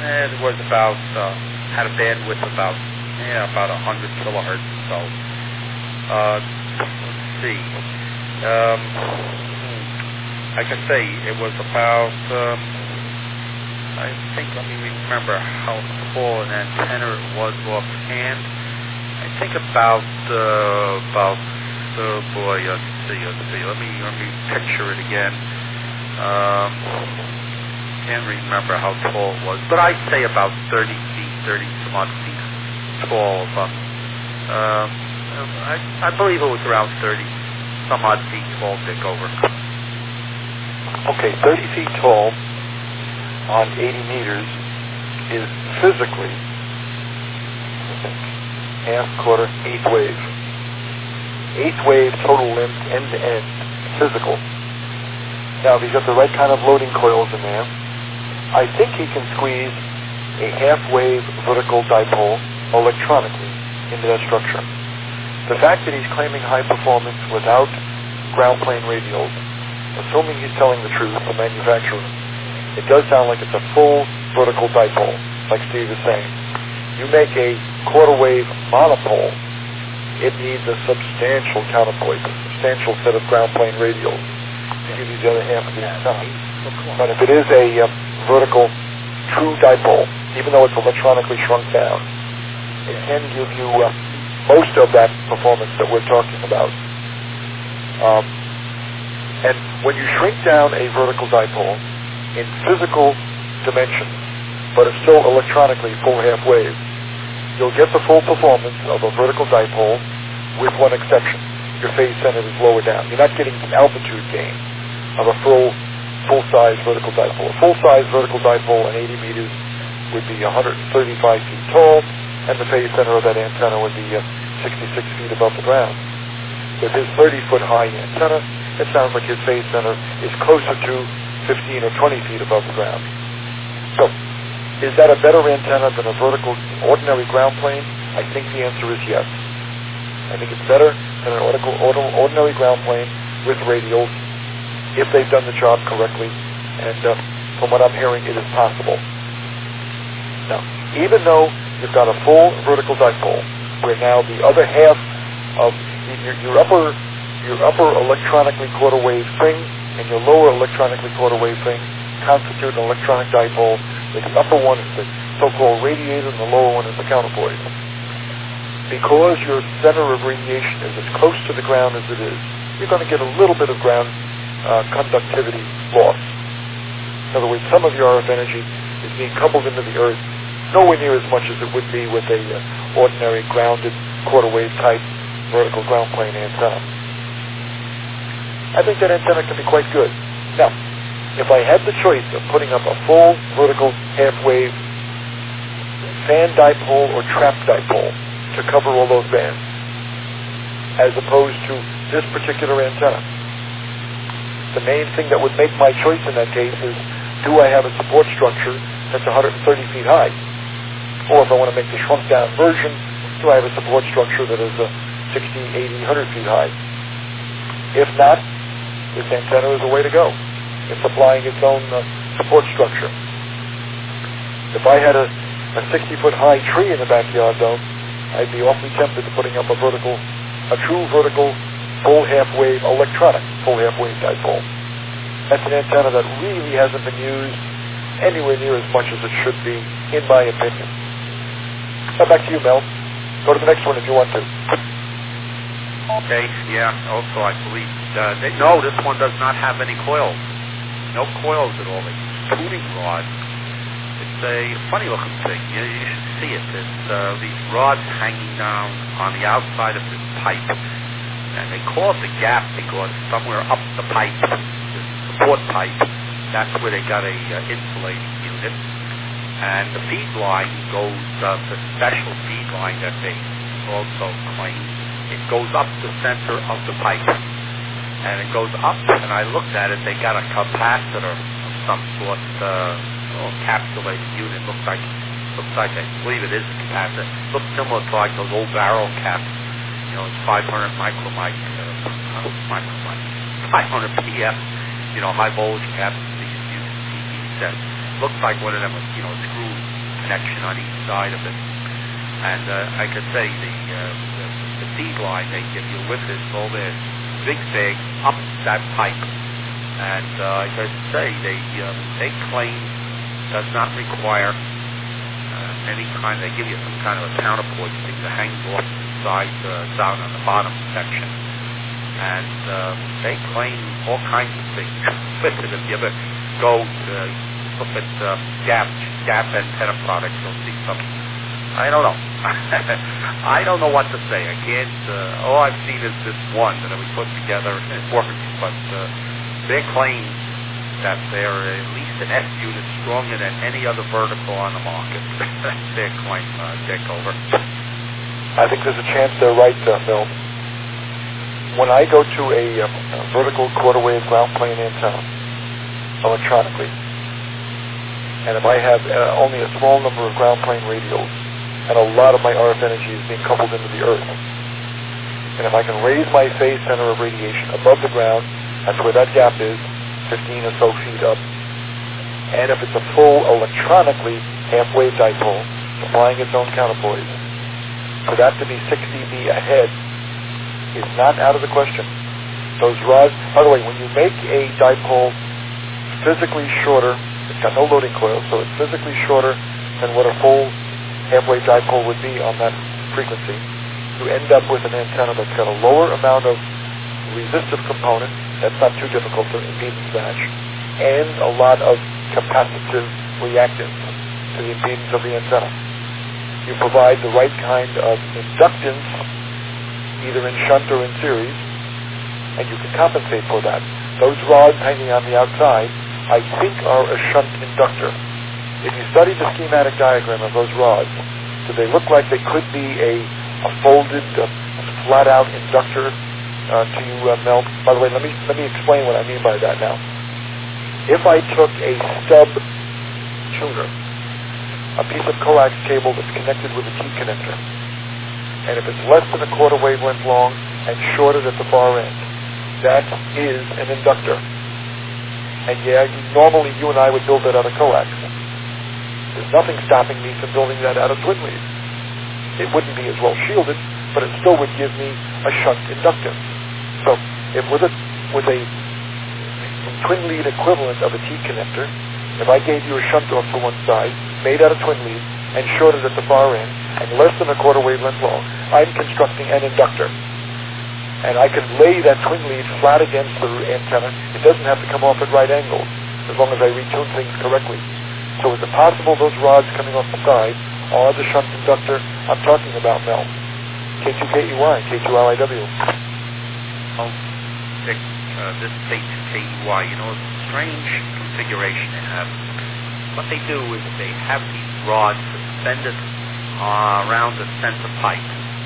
It was about, had a bandwidth about 100 kilohertz. So, let's see. Like I say, it was about, I think, let me remember how tall an antenna it was offhand. I think about, boy, let's see, let me picture it again. Can't remember how tall it was, but I'd say about 30 some odd feet tall. I believe it was around 30 some odd feet tall, Dick, over. Okay, 30 feet tall on 80 meters is physically, I think, half, quarter, eighth wave. Eighth wave, total length, end to end, physical. Now, if he's got the right kind of loading coils in there, I think he can squeeze a half-wave vertical dipole electronically into that structure. The fact that he's claiming high performance without ground plane radials, assuming he's telling the truth, the manufacturer, it does sound like it's a full vertical dipole, like Steve is saying. You make a quarter-wave monopole, it needs a substantial counterpoint, a substantial set of ground plane radials to give you the other half of the antenna. But if it is a vertical true dipole, even though it's electronically shrunk down, it can give you most of that performance that we're talking about. And when you shrink down a vertical dipole in physical dimensions, but it's still electronically full half wave, you'll get the full performance of a vertical dipole with one exception. Your phase center is lower down. You're not getting the altitude gain of a full-size vertical dipole. A full-size vertical dipole at 80 meters would be 135 feet tall, and the phase center of that antenna would be 66 feet above the ground. With his 30-foot high antenna, it sounds like his phase center is closer to 15 or 20 feet above the ground. So, is that a better antenna than a vertical ordinary ground plane? I think the answer is yes. I think it's better than an ordinary ground plane with radials if they've done the job correctly, and from what I'm hearing, it is possible. Now, even though you've got a full vertical dipole, where now the other half of your upper electronically quarter wave thing and your lower electronically quarter wave thing constitute an electronic dipole, the upper one is the so-called radiator and the lower one is the counterpoise. Because your center of radiation is as close to the ground as it is, you're going to get a little bit of ground conductivity loss. In other words, some of your RF energy is being coupled into the earth, nowhere near as much as it would be with a ordinary grounded quarter wave type vertical ground plane antenna. I think that antenna can be quite good. Now, if I had the choice of putting up a full vertical half wave fan dipole or trap dipole to cover all those bands, as opposed to this particular antenna, the main thing that would make my choice in that case is, do I have a support structure that's 130 feet high? Or if I want to make the shrunk down version, do I have a support structure that is 60, 80, 100 feet high? If not, this antenna is the way to go. It's applying its own support structure. If I had a 60-foot high tree in the backyard, though, I'd be awfully tempted to putting up a true vertical full half-wave electronic full half-wave dipole. That's an antenna that really hasn't been used anywhere near as much as it should be, in my opinion. Now back to you, Mel. Go to the next one if you want to. Okay, yeah, also I believe, no, this one does not have any coils. No coils at all. It's tuning rod. It's a funny looking thing. You should see it. It's these rods hanging down on the outside of this pipe. And they call it the gap because somewhere up the pipe, the support pipe, that's where they got a insulating unit. And the feed line goes, the special feed line that they also claim, it goes up the center of the pipe. And it goes up, and I looked at it, they got a capacitor of some sort, encapsulated unit. Looks like, I believe it is a capacitor. Looks similar to like those old barrel caps. You know, it's 500 500 PF, high voltage caps, these TV sets. Looks like one of them was, screws connection on each side of it. And I could say the feed line they give you with this all this zigzag up that pipe. And I could say they claim does not require any kind. They give you some kind of a counterpoint thing that hangs off the side down on the bottom section. And they claim all kinds of things with it. If you ever go look at Gap antenna products, you'll see some. I don't know. I don't know what to say. I can't. All I've seen is this one that we put together and it works. But they claim that they're at least an S unit stronger than any other vertical on the market. That's their claim, Dick. Over. I think there's a chance they're right, Bill. When I go to a vertical quarter wave ground plane antenna electronically, and if I have only a small number of ground plane radials, and a lot of my RF energy is being coupled into the earth, and if I can raise my phase center of radiation above the ground, that's where that gap is, 15 or so feet up, and if it's a full electronically half-wave dipole, supplying its own counterpoise, for that to be 6 dB ahead is not out of the question. Those rods, by the way, when you make a dipole physically shorter, it's got no loading coil, so it's physically shorter than what a full half-wave dipole would be on that frequency, you end up with an antenna that's got a lower amount of resistive component, that's not too difficult to impedance match, and a lot of capacitive reactance to the impedance of the antenna. You provide the right kind of inductance, either in shunt or in series, and you can compensate for that. Those rods hanging on the outside, I think, are a shunt inductor. If you study the schematic diagram of those rods, do they look like they could be a folded, flat-out inductor to you, Mel? By the way, let me explain what I mean by that now. If I took a stub tuner, a piece of coax cable that's connected with a T connector, and if it's less than a quarter wavelength long and shorted at the far end, that is an inductor. And yeah, normally you and I would build that out of coax. There's nothing stopping me from building that out of twin lead. It wouldn't be as well shielded, but it still would give me a shunt inductance. So if with a twin lead equivalent of a T connector, if I gave you a shunt off to one side, made out of twin lead, and shorted at the far end, and less than a quarter wavelength long, I'm constructing an inductor. And I can lay that twin lead flat against the antenna. It doesn't have to come off at right angles, as long as I retune things correctly. So is it possible those rods coming off the side are the shunt inductor I'm talking about, Mel? K2KEY, K2LIW. Oh, Dick, this K2KEY, you know, it's a strange configuration they have. What they do is they have these rods suspended around the center pipe.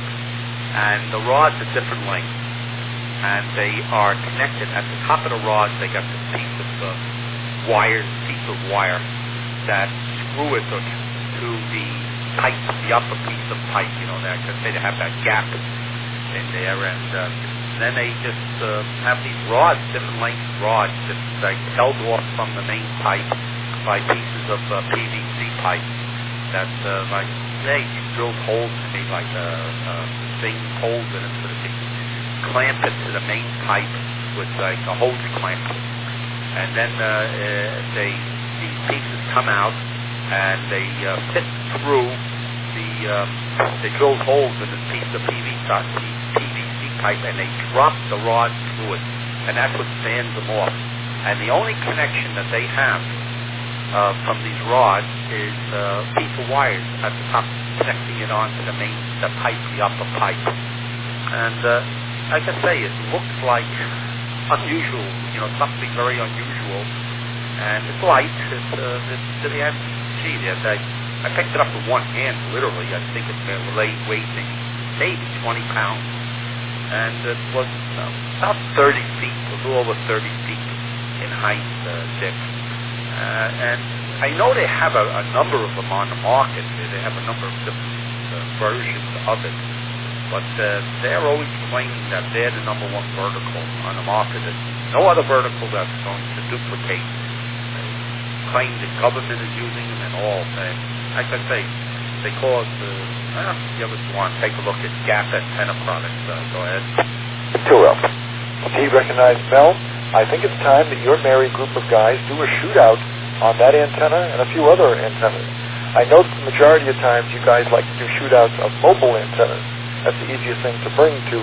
And the rods are different lengths. And they are connected at the top of the rods. They got this piece of wire that screw it to the pipe, the upper piece of pipe. You know, that they have that gap in there, and then they just have these rods, different length rods, just like held off from the main pipe by pieces of PVC pipe that, like, they drilled holes in it, like thing holes in it, so that they clamp it to the main pipe with like a hose clamp, and then these pieces come out and they fit through they drilled holes in this piece of PVC pipe, and they drop the rod through it, and that's what stands them off. And the only connection that they have from these rods is a piece of wires at the top connecting it onto the pipe, the upper pipe. And like I say, it looks like unusual, you know, something very unusual. And it's light. It's to the end. Gee, I picked it up with one hand, literally. I think it's weighing maybe 20 pounds. And it was about 30 feet, a little over 30 feet in height, Dick. And I know they have a number of them on the market. They have a number of different versions of it. But they're always claiming that they're the number one vertical on the market. There's no other vertical that's going to duplicate. They claim the government is using them and all. like I say, they call it if you ever want to take a look at Gap antenna products, go ahead. Too well. Steve recognized Mel. I think it's time that your merry group of guys do a shootout on that antenna and a few other antennas. I know that the majority of times you guys like to do shootouts of mobile antennas. That's the easiest thing to bring to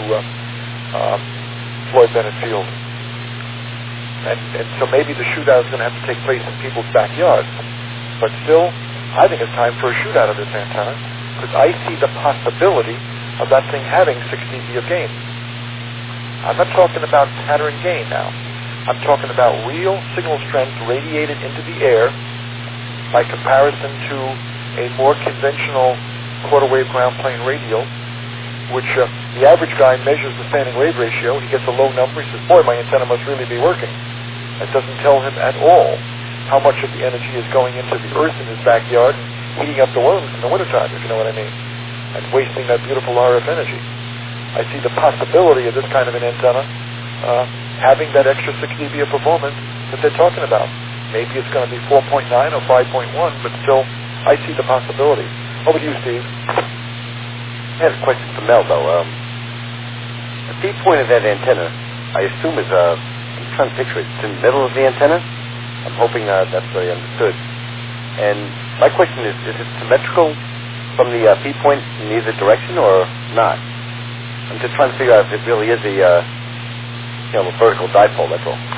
Floyd Bennett Field. And so maybe the shootout's going to have to take place in people's backyards. But still, I think it's time for a shootout of this antenna, because I see the possibility of that thing having 6 dB of gain. I'm not talking about pattern gain now. I'm talking about real signal strength radiated into the air by comparison to a more conventional quarter wave ground plane radial, which the average guy measures the standing wave ratio. He gets a low number. He says, boy, my antenna must really be working. It doesn't tell him at all how much of the energy is going into the earth in his backyard and heating up the worms in the wintertime, if you know what I mean, and wasting that beautiful RF energy. I see the possibility of this kind of an antenna having that extra 6 dB of performance that they're talking about. Maybe it's going to be 4.9 or 5.1, but still, I see the possibility. Over to you, Steve. I have a question for Mel, though. The feed point of that antenna, I assume is, I'm trying to picture it, it's in the middle of the antenna. I'm hoping that's what I understood. And my question is it symmetrical from the feed point in either direction or not? I'm just trying to figure out if it really is a vertical dipole, that's all.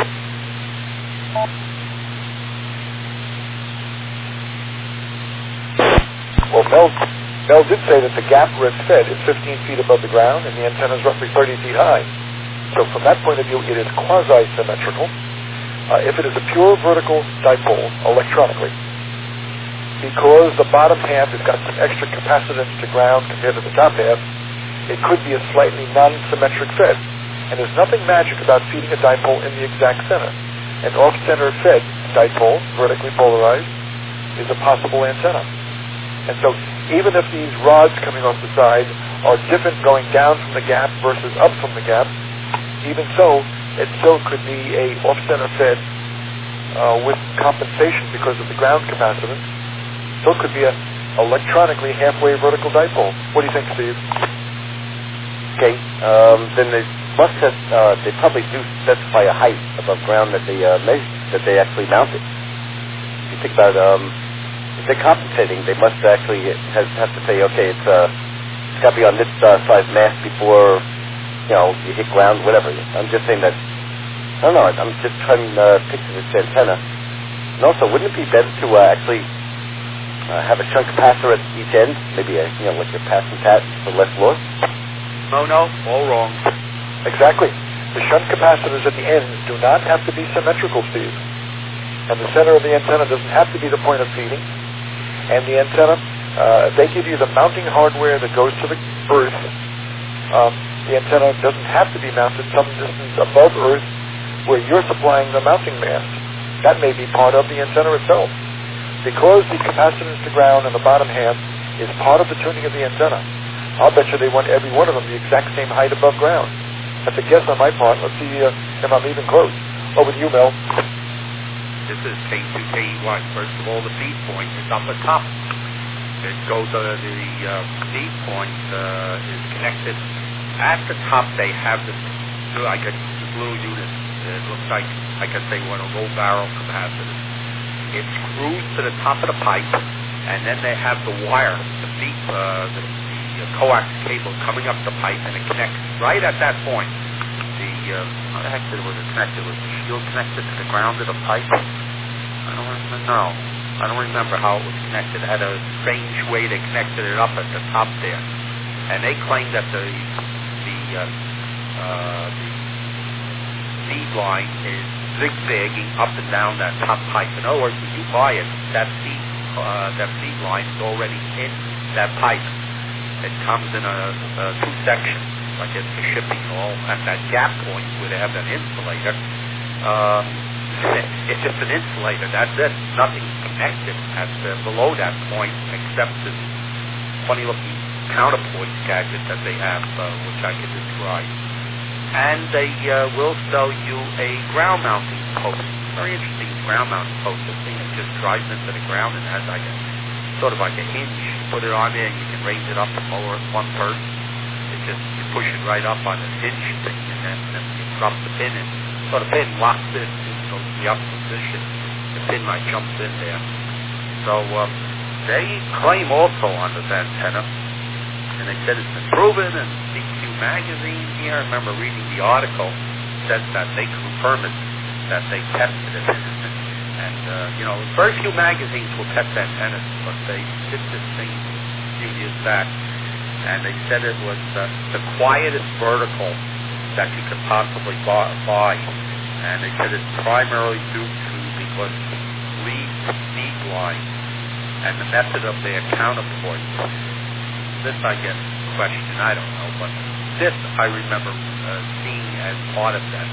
Well, Mel did say that the gap where it's fed is 15 feet above the ground and the antenna is roughly 30 feet high. So from that point of view, it is quasi-symmetrical. If it is a pure vertical dipole electronically, because the bottom half has got some extra capacitance to ground compared to the top half, it could be a slightly non-symmetric fed. And there's nothing magic about feeding a dipole in the exact center. An off-center fed dipole, vertically polarized, is a possible antenna. And so even if these rods coming off the side are different going down from the gap versus up from the gap, even so, it still could be a off-center fed with compensation because of the ground capacitance. So it could be an electronically halfway vertical dipole. What do you think, Steve? Okay, then they must have, they probably do specify a height above ground that they measure, that they actually mount it. If you think about if they're compensating, they must actually have to say, okay, it's got to be on this size mass before, you hit ground, whatever. I'm just saying that, I don't know, I'm just trying to picture this antenna. And also, wouldn't it be better to actually have a shunt capacitor at each end, maybe like your passing pat for less loss? No, all wrong. Exactly. The shunt capacitors at the ends do not have to be symmetrical, Steve. And the center of the antenna doesn't have to be the point of feeding. And the antenna, they give you the mounting hardware that goes to the earth. The antenna doesn't have to be mounted some distance above earth where you're supplying the mounting mast. That may be part of the antenna itself. Because the capacitance to ground in the bottom half is part of the tuning of the antenna, I'll bet you they want every one of them the exact same height above ground. That's a guess on my part. Let's see if I'm even close. Over to you, Mel. This is K2KE1. First of all, the feed point is up at top. It goes the feed point is connected. At the top, they have this little unit. It looks like I say, one of low barrel capacitors. It screws to the top of the pipe, and then they have the wire, the feed, the coax cable coming up the pipe, and it connects right at that point. How the heck was it connected? Was the shield connected to the ground of the pipe? I don't remember how it was connected. It had a strange way they connected it up at the top there. And they claim that the feed line is zigzagging up and down that top pipe. In other words, when you buy it, that feed line is already in that pipe. It comes in two sections, like it's for shipping and all. At that gap point where they have that insulator, it's just an insulator. That's it. Nothing's connected below that point except this funny-looking counterpoint gadget that they have, which I can describe. And they will sell you a ground mounting post. Very interesting ground mounting post. This thing just drives into the ground and has like a sort of like a hinge. You put it on there and you can raise it up and lower it one person. You push it right up on this hinge thing, and then you drop the pin in. So the pin locks in, goes to the up position. The pin light jumps in there. So they claim also on this antenna, and they said it's been proven in DQ magazine here. I remember reading the article. Said that they confirm it, that they tested it. And, very few magazines will test antennas, but they did this thing a few years back. And they said it was the quietest vertical that you could possibly buy. And they said it's primarily due to because lead speed line and the method of their counterpoint. This, I guess, question, I don't know, but this I remember seeing as part of that,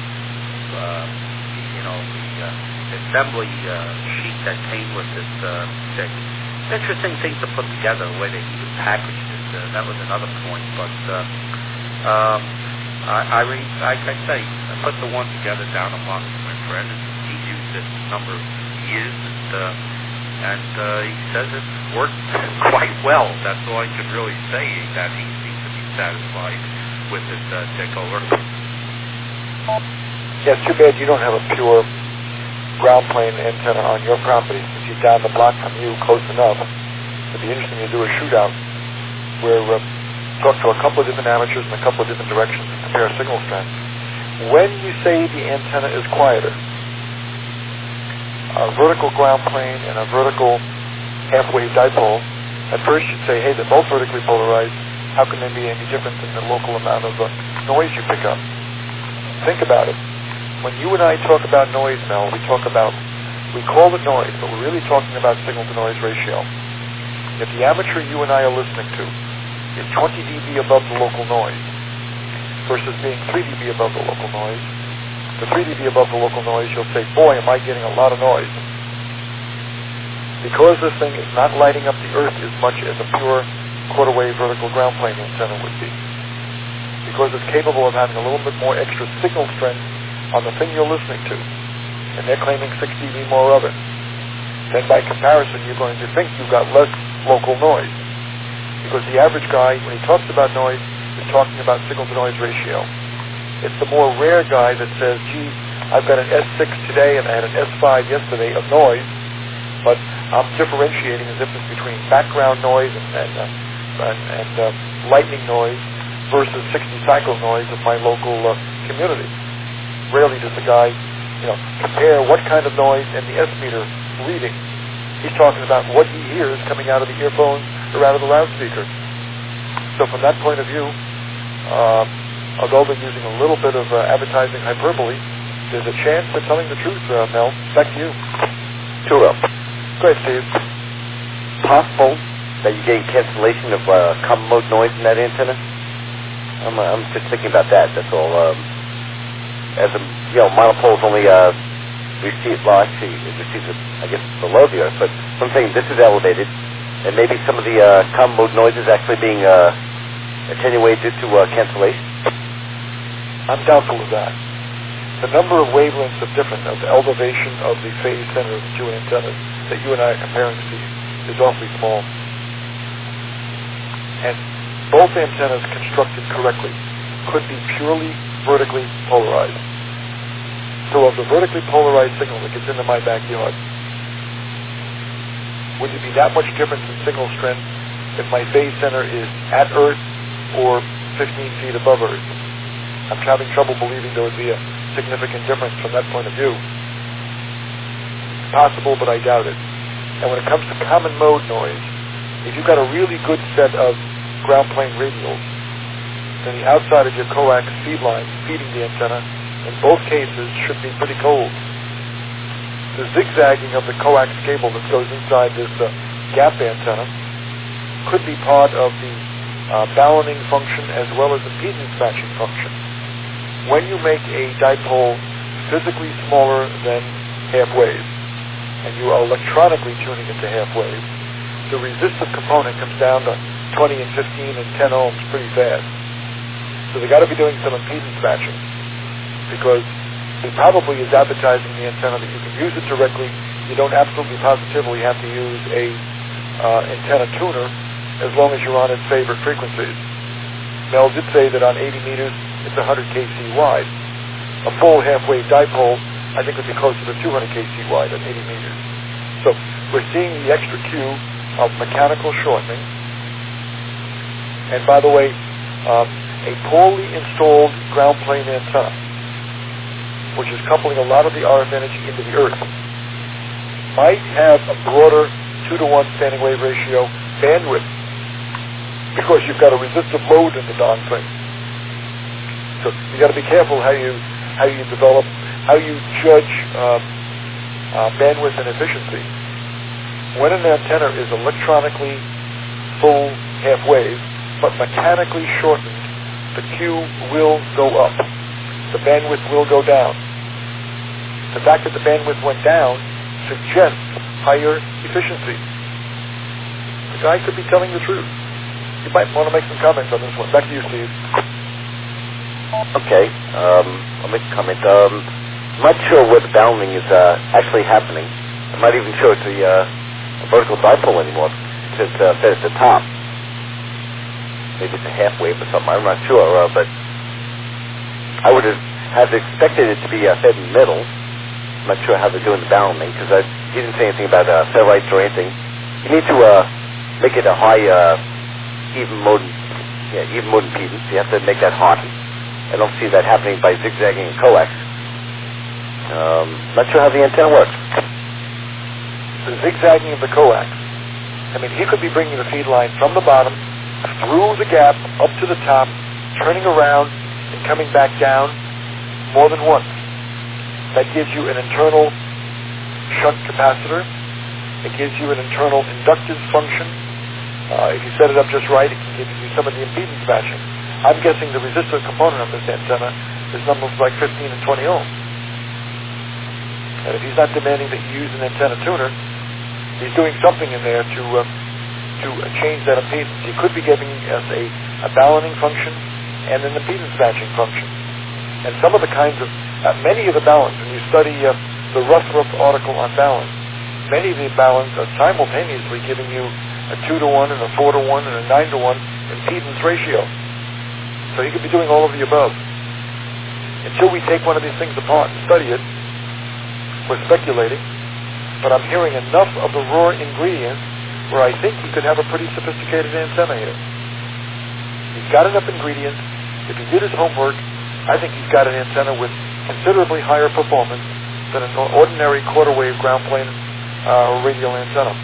the assembly sheet that came with this thing. Interesting thing to put together, the way they even packaged it. That was another point, but like I say, I put the one together down among my friend, and he used it a number of years, and he says it worked quite well. That's all I can really say, that he seems to be satisfied with this takeover. Yeah, it's too bad you don't have a pure ground plane antenna on your property, since you're down the block from you close enough. It'd be interesting to do a shootout where talk to a couple of different amateurs in a couple of different directions and compare signal strength. When you say the antenna is quieter, a vertical ground plane and a vertical half-wave dipole, at first you'd say, hey, they're both vertically polarized. How can there be any difference in the local amount of noise you pick up? Think about it. When you and I talk about noise, Mel, we call it noise, but we're really talking about signal-to-noise ratio. If the amateur you and I are listening to is 20 dB above the local noise versus being 3 dB above the local noise, the 3 dB above the local noise, you'll say, boy, am I getting a lot of noise. Because this thing is not lighting up the earth as much as a pure quarter-wave vertical ground plane antenna would be. Because it's capable of having a little bit more extra signal strength on the thing you're listening to, and they're claiming 6 dB more of it, then by comparison you're going to think you've got less local noise. Because the average guy, when he talks about noise, is talking about signal-to-noise ratio. It's the more rare guy that says, gee, I've got an S6 today and I had an S5 yesterday of noise, but I'm differentiating the difference between background noise and lightning noise versus 60 cycle noise of my local community. Rarely does the guy, compare what kind of noise and the S-meter reading. He's talking about what he hears coming out of the earphones or out of the loudspeaker. So from that point of view, although they're using a little bit of advertising hyperbole, there's a chance they're telling the truth, Mel. Back to you. Sure. Go ahead, Steve. Possible that you're getting cancellation of common mode noise in that antenna? I'm just thinking about that, that's all. As a, monopole's only receives, it receives it, I guess, below the earth, but I'm saying this is elevated, and maybe some of the common mode noise is actually being attenuated due to cancellation? I'm doubtful of that. The number of wavelengths of different, of the elevation of the phase center of the two antennas that you and I are comparing, Steve, is awfully small. And both antennas constructed correctly could be purely vertically polarized. So of the vertically polarized signal that gets into my backyard, would it be that much difference in signal strength if my phase center is at Earth or 15 feet above Earth? I'm having trouble believing there would be a significant difference from that point of view. It's possible, but I doubt it. And when it comes to common mode noise, if you've got a really good set of ground plane radials, then the outside of your coax feed line feeding the antenna, in both cases, should be pretty cold. The zigzagging of the coax cable that goes inside this gap antenna could be part of the balloting function as well as impedance matching function. When you make a dipole physically smaller than half wave, and you are electronically tuning it to half wave, the resistive component comes down to 20 and 15 and 10 ohms pretty fast. So they got to be doing some impedance matching, because it probably is advertising the antenna that you can use it directly. You don't absolutely positively have to use a antenna tuner as long as you're on its favorite frequencies. Mel did say that on 80 meters, it's 100 kc wide. A full half-wave dipole, I think, would be closer to 200 kc wide at 80 meters. So we're seeing the extra cue of mechanical shortening. And by the way, a poorly installed ground plane antenna, which is coupling a lot of the RF energy into the earth, might have a broader 2-to-1 standing wave ratio bandwidth because you've got a resistive load in the darn thing. So you got to be careful how you develop, how you judge bandwidth and efficiency. When an antenna is electronically full half wave, but mechanically shortened, the Q will go up. The bandwidth will go down. The fact that the bandwidth went down suggests higher efficiency. The guy could be telling the truth. You might want to make some comments on this one. Back to you, Steve. Okay, I'll make a comment. I'm not sure where the bounding is actually happening. I'm not even sure it's a vertical dipole anymore. It's fed at the top. Maybe it's a half wave or something. I'm not sure, but I would have expected it to be fed in the middle. I'm not sure how they're doing the bounding because he didn't say anything about satellites or anything. You need to make it a high even mode impedance. You have to make that hot. I don't see that happening by zigzagging a coax. Not sure how the antenna works. The zigzagging of the coax. I mean, he could be bringing the feed line from the bottom through the gap up to the top, turning around and coming back down more than once. That gives you an internal shunt capacitor. It gives you an internal inductive function. If you set it up just right, it can give you some of the impedance matching. I'm guessing the resistor component of this antenna is numbers like 15 and 20 ohms. And if he's not demanding that you use an antenna tuner, he's doing something in there to change that impedance. He could be giving us a balancing function and an impedance matching function. And some of the kinds of, many of the balance, when you study the Rutherford article on balance, many of the balance are simultaneously giving you a 2-to-1 and a 4-to-1 and a 9-to-1 impedance ratio. So he could be doing all of the above. Until we take one of these things apart and study it, we're speculating, but I'm hearing enough of the raw ingredients where I think he could have a pretty sophisticated antenna here. He's got enough ingredients. If he did his homework, I think he's got an antenna with considerably higher performance than an ordinary quarter-wave ground plane radial antenna.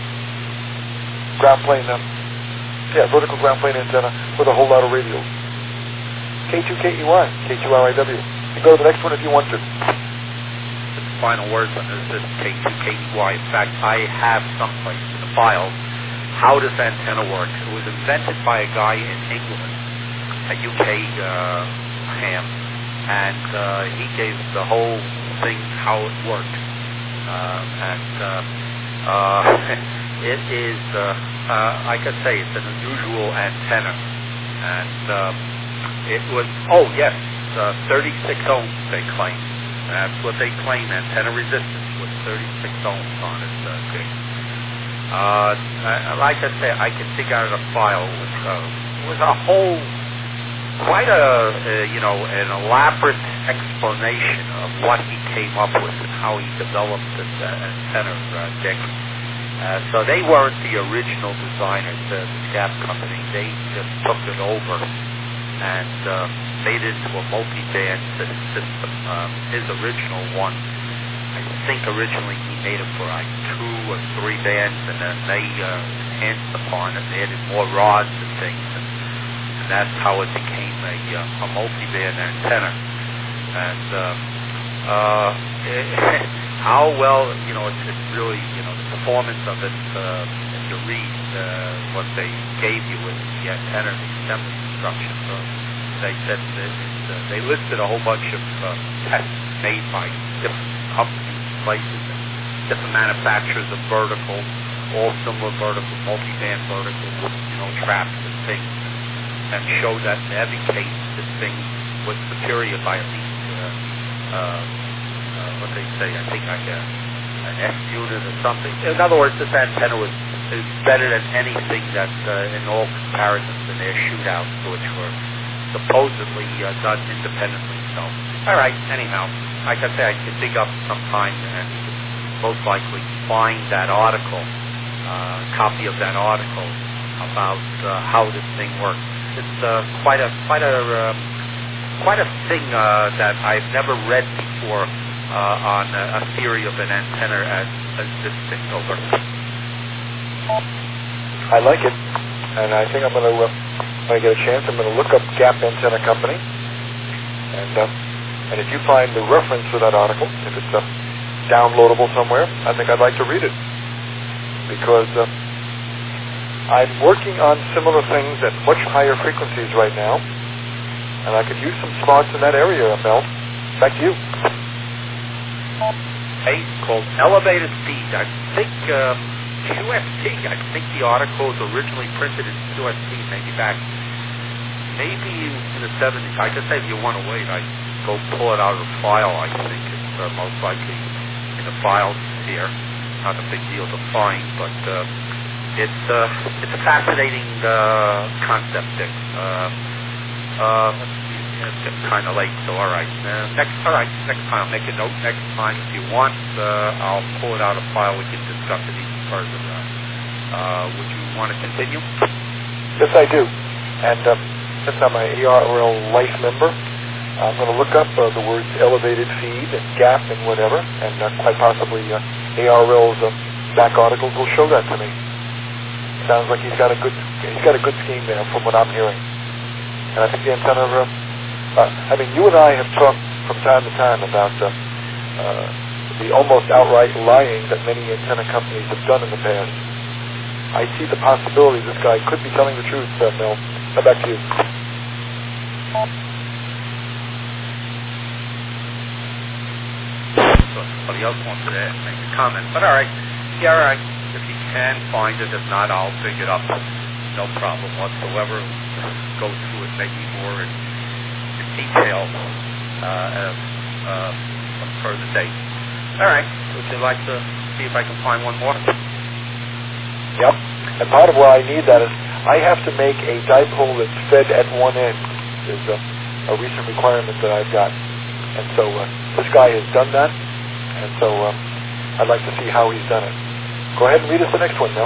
Vertical ground plane antenna with a whole lot of radials. K2KEY, K2RIW. You can go to the next one if you want to. Final words on this K2KEY. In fact, I have someplace in the files how this antenna works. It was invented by a guy in England, a UK ham, and he gave the whole thing how it worked. It is, like I say, it's an unusual antenna, and it was 36 ohms they claim. That's what they claim. Antenna resistance was 36 ohms on it. Like I say, I can dig out a file with a whole, quite an elaborate explanation of what he came up with and how he developed this antenna deck. So they weren't the original designers, the Gap company. They just took it over and made it into a multi-band system. His original one, I think originally he made it for like 2 or 3 bands, and then they enhanced upon it, added more rods and things, and that's how it became a multi-band antenna. And how well, it's really, the performance of it, if you read what they gave you with the antenna, the assembly instructions, they said that they listed a whole bunch of tests made by different companies, places, and different manufacturers of vertical, all similar vertical, multi-band vertical, traps and things, and showed that in every case this thing was superior by at least what they say, I think like an S unit or something. In other words, this antenna was is better than anything that in all comparisons in their shootouts, which were supposedly done independently. So, all right. Anyhow, like I say, I could dig up sometime and most likely find that article, copy of that article about how this thing works. It's quite a thing that I've never read before on a theory of an antenna as this thing. Over. I like it, and I think I'm going to, when I get a chance, I'm going to look up Gap Antenna Company, and if you find the reference for that article, if it's downloadable somewhere, I think I'd like to read it, because I'm working on similar things at much higher frequencies right now, and I could use some smarts in that area, Mel. Back to you. Hey, called Elevated Speed. I think QST. I think the article was originally printed in QST, maybe in the 70s. Like I say, if you want to wait, I go pull it out of the file. I think it's most likely in the files here. Not a big deal to find, but it's a fascinating concept. Dick. It's getting kind of late, so all right. Next time, I'll make a note. Next time, if you want, I'll pull it out of the file. We can discuss it even further. Would you want to continue? Yes, I do. And since I'm an ARRL Life member, I'm going to look up the words elevated feed and gap and whatever, and quite possibly ARRL's back articles will show that to me. Sounds like he's got a good scheme there, from what I'm hearing. And I think the antenna. You and I have talked from time to time about the almost outright lying that many antenna companies have done in the past. I see the possibility this guy could be telling the truth, Mel. Now back to you. Somebody else wants to make a comment, but all right. Yeah, all right. If you can find it, if not, I'll dig it up. No problem whatsoever. Go through it maybe more in detail some further date. All right. Would you like to see if I can find one more? Yep. And part of why I need that is I have to make a dipole that's fed at one end. There's a recent requirement that I've got. And so this guy has done that. And so I'd like to see how he's done it. Go ahead and read us the next one, Mel.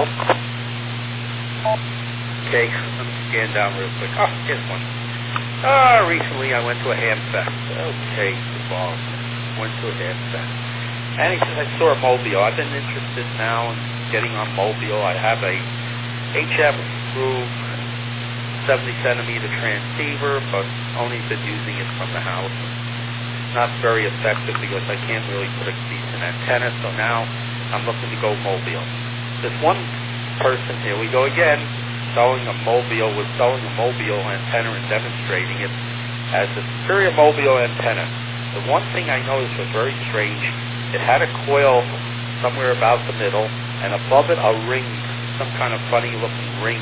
Okay. Let me scan down real quick. Oh, here's one. Recently I went to a ham fest. Okay, involved. Went to a ham fest. And he says, I saw a Mobile. I've been interested now in getting on Mobile. I have a HF groove 70-centimeter transceiver, but only been using it from the house. Not very effective because I can't really put a decent antenna, so now I'm looking to go Mobile. This one person, here we go again, selling a Mobile antenna and demonstrating it as a superior Mobile antenna. The one thing I noticed was very strange. It had a coil somewhere about the middle, and above it a ring, some kind of funny looking ring.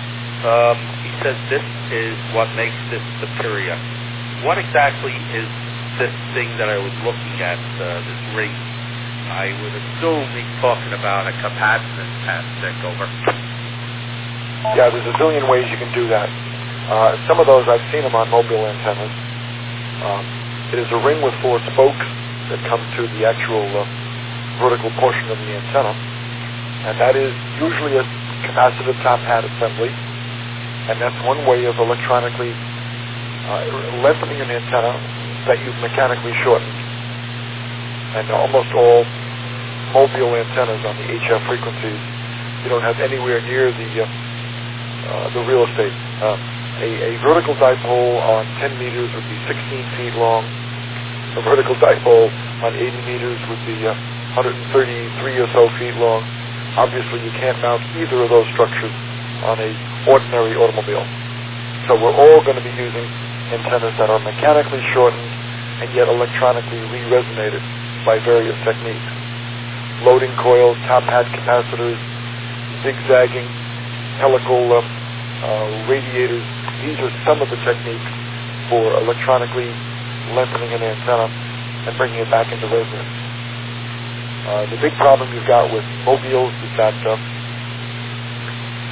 He says this is what makes this superior. What exactly is this thing that I was looking at, this ring? I would assume he's talking about a capacitance aspect. Over. Yeah, there's a zillion ways you can do that. Some of those, I've seen them on Mobile antennas. It is a ring with 4 spokes that come to the actual vertical portion of the antenna. And that is usually a capacitive top hat assembly. And that's one way of electronically lengthening an antenna that you've mechanically shortened. And almost all Mobile antennas on the HF frequencies, you don't have anywhere near the real estate. A vertical dipole on 10 meters would be 16 feet long. A vertical dipole on 80 meters would be 133 or so feet long. Obviously, you can't mount either of those structures on a ordinary automobile. So we're all going to be using antennas that are mechanically shortened and yet electronically re-resonated by various techniques. Loading coils, top hat capacitors, zigzagging, helical radiators. These are some of the techniques for electronically lengthening an antenna and bringing it back into resonance. The big problem you've got with mobiles is that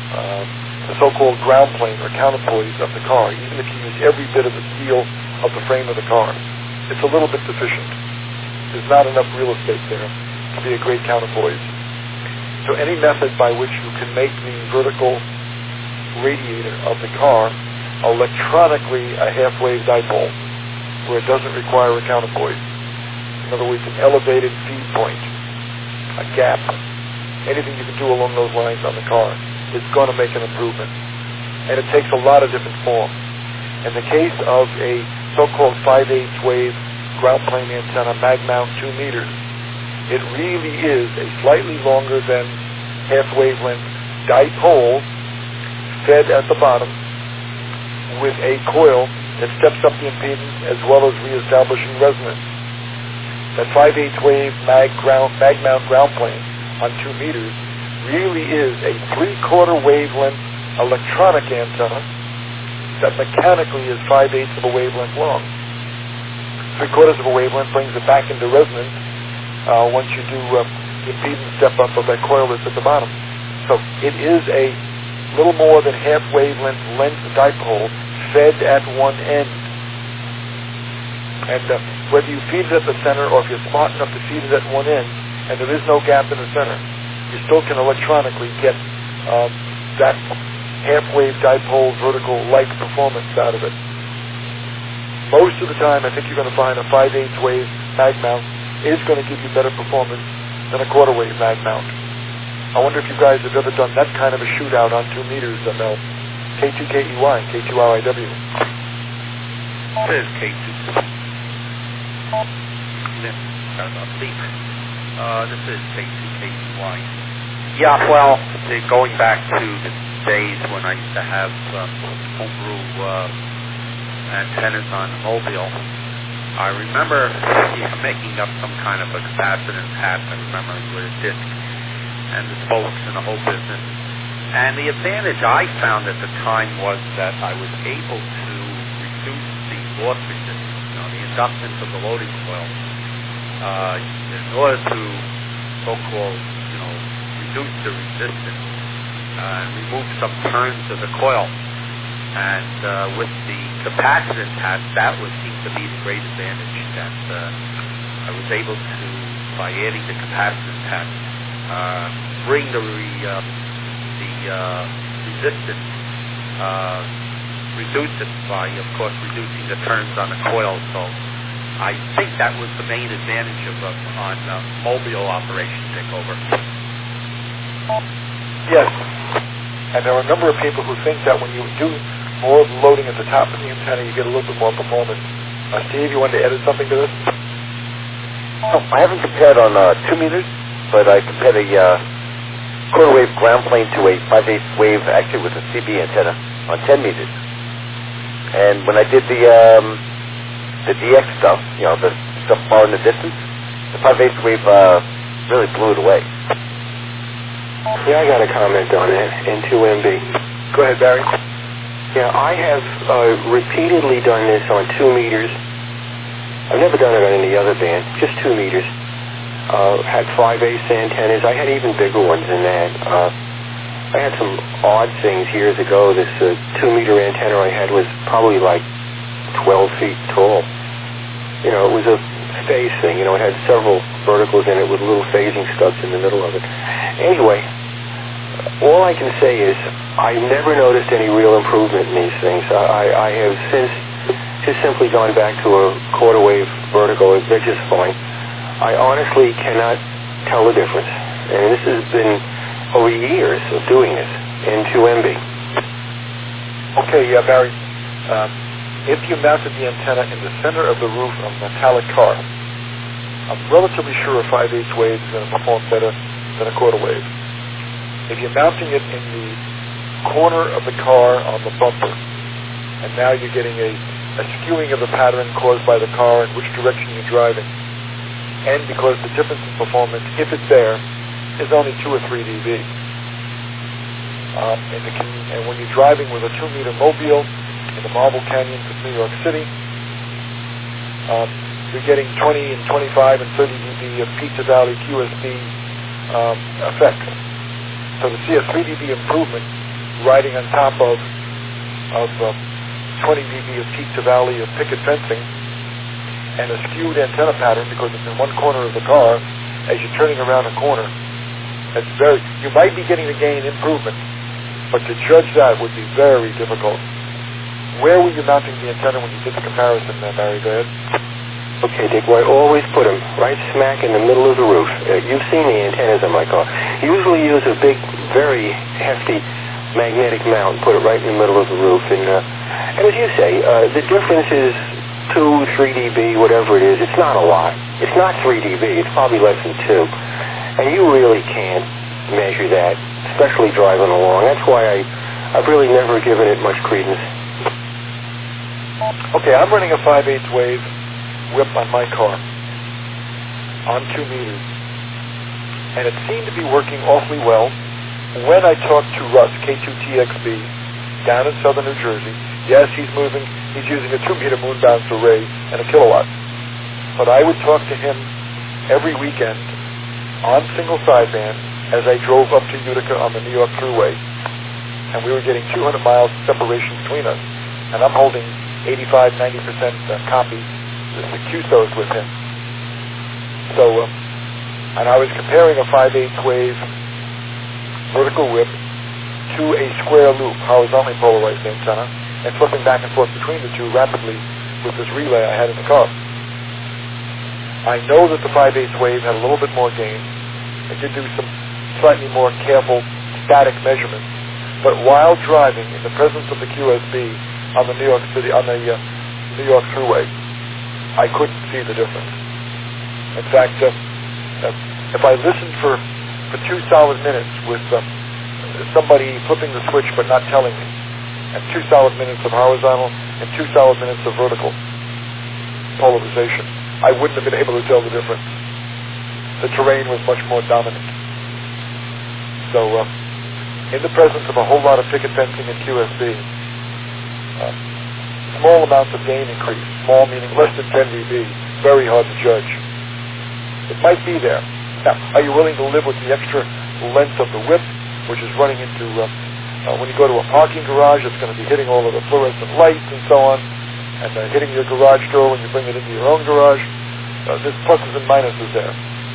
the so-called ground plane or counterpoise of the car, even if you use every bit of the steel of the frame of the car. It's a little bit deficient. There's not enough real estate there to be a great counterpoise. So any method by which you can make the vertical radiator of the car electronically a half-wave dipole, where it doesn't require a counterpoise. In other words, an elevated feed point, a gap, anything you can do along those lines on the car is going to make an improvement. And it takes a lot of different forms. In the case of a so-called 5/8 wave ground plane antenna mag mount 2 meters, it really is a slightly longer than half wavelength dipole fed at the bottom with a coil that steps up the impedance as well as reestablishing resonance. That 5/8 wave mag mount ground plane on 2 meters really is a 3/4 wavelength electronic antenna that mechanically is 5/8 of a wavelength long. 3/4 of a wavelength brings it back into resonance once you do the impedance step up of that coil that's at the bottom. So it is a little more than half wavelength length dipole fed at one end. And whether you feed it at the center or if you're smart enough to feed it at one end and there is no gap in the center, you still can electronically get that half-wave dipole vertical-like performance out of it. Most of the time, I think you're going to find a 5/8 wave mag mount is going to give you better performance than a 1/4 wave mag mount. I wonder if you guys have ever done that kind of a shootout on 2 meters, Mel. K2KEY, K2RIW. This is K2. This is K2KEY. Yeah, well, going back to the days when I used to have homebrew antennas on Mobile, I remember making up some kind of a capacitance hat. I remember with a disc and the spokes and the whole business. And the advantage I found at the time was that I was able to reduce the loss resistance, the inductance of the loading coil, in order to so-called, reduce the resistance and remove some turns of the coil. And with the capacitance hat, that would seem to be the great advantage that I was able to, by adding the capacitance hat, bring the resistance, reduce it by, of course, reducing the turns on the coil. So I think that was the main advantage on mobile operation takeover. Yes, and there are a number of people who think that when you do more of the loading at the top of the antenna, you get a little bit more performance. Steve, you wanted to add something to this? Oh, I haven't compared on 2 meters, but I compared a 1/4 wave ground plane to a 5/8 wave, actually with a CB antenna on 10 meters. And when I did the DX stuff, the stuff far in the distance, the 5/8 wave really blew it away. Yeah, I got a comment on that in 2MB. Go ahead, Barry. Yeah, I have repeatedly done this on 2 meters. I've never done it on any other band, just 2 meters. Had 5/8 antennas. I had even bigger ones than that. I had some odd things years ago. This 2 meter antenna I had was probably like 12 feet tall. It was a phase thing. It had several verticals in it with little phasing stubs in the middle of it. Anyway, all I can say is I never noticed any real improvement in these things. I have since just simply gone back to a 1/4 wave vertical. They're just fine. I honestly cannot tell the difference. And this has been over years of doing this in 2MB. Okay, yeah, Barry. If you mounted the antenna in the center of the roof of a metallic car, I'm relatively sure a 5/8 wave is going to perform better than a 1/4 wave. If you're mounting it in the corner of the car on the bumper, and now you're getting a skewing of the pattern caused by the car and which direction you're driving, and because the difference in performance, if it's there, is only 2 or 3 dB. And when you're driving with a 2 meter Mobile in the Marble Canyons of New York City, you're getting 20 and 25 and 30 dB of Pizza Valley QSB effects. So to see a 3 dB improvement riding on top of 20 dB of peak to valley of picket fencing and a skewed antenna pattern because it's in one corner of the car as you're turning around a corner. You might be getting the gain improvement, but to judge that would be very difficult. Where were you mounting the antenna when you did the comparison, Barry? Go ahead. Okay, Dick, well, I always put them right smack in the middle of the roof. You've seen the antennas on my car. Usually use a big, very hefty magnetic mount and put it right in the middle of the roof. And as you say, the difference is 2, 3 dB, whatever it is. It's not a lot. It's not 3 dB. It's probably less than 2. And you really can't measure that, especially driving along. That's why I've really never given it much credence. Okay, I'm running a 5/8 wave whip on my car on 2 meters. And it seemed to be working awfully well when I talked to Russ, K2TXB, down in southern New Jersey. Yes, he's using a 2-meter moon bounce array and a kilowatt. But I would talk to him every weekend on single sideband as I drove up to Utica on the New York Thruway. And we were getting 200 miles separation between us. And I'm holding 85, 90% copy, the QSOs with him. So, and I was comparing a 5/8 wave vertical whip to a square loop, horizontally polarized antenna, and flipping back and forth between the two rapidly with this relay I had in the car. I know that the 5/8 wave had a little bit more gain. I did do some slightly more careful static measurements, but while driving in the presence of the QSB on the New York Thruway, I couldn't see the difference. In fact, if I listened for 2 solid minutes with somebody flipping the switch but not telling me, and 2 solid minutes of horizontal and 2 solid minutes of vertical polarization, I wouldn't have been able to tell the difference. The terrain was much more dominant. So, in the presence of a whole lot of picket fencing and QSB, small amounts of gain increase, small meaning less than 10 dB, very hard to judge. It might be there. Now, are you willing to live with the extra length of the whip, which is running into, when you go to a parking garage, it's going to be hitting all of the fluorescent lights and so on, and hitting your garage door when you bring it into your own garage. There's pluses and minuses there.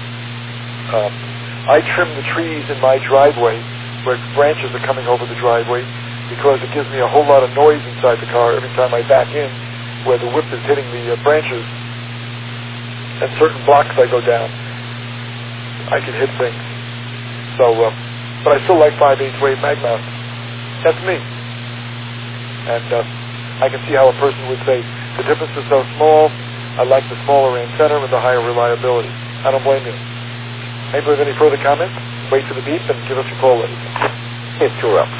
I trim the trees in my driveway where branches are coming over the driveway because it gives me a whole lot of noise inside the car every time I back in where the whip is hitting the branches. And certain blocks I go down, I can hit things. So, but I still like 5/8 wave mag mounts. That's me. And I can see how a person would say, the difference is so small, I like the smaller antenna with the higher reliability. I don't blame you. Anybody have any further comments? Wait for the beep and give us a call later. It's too rough.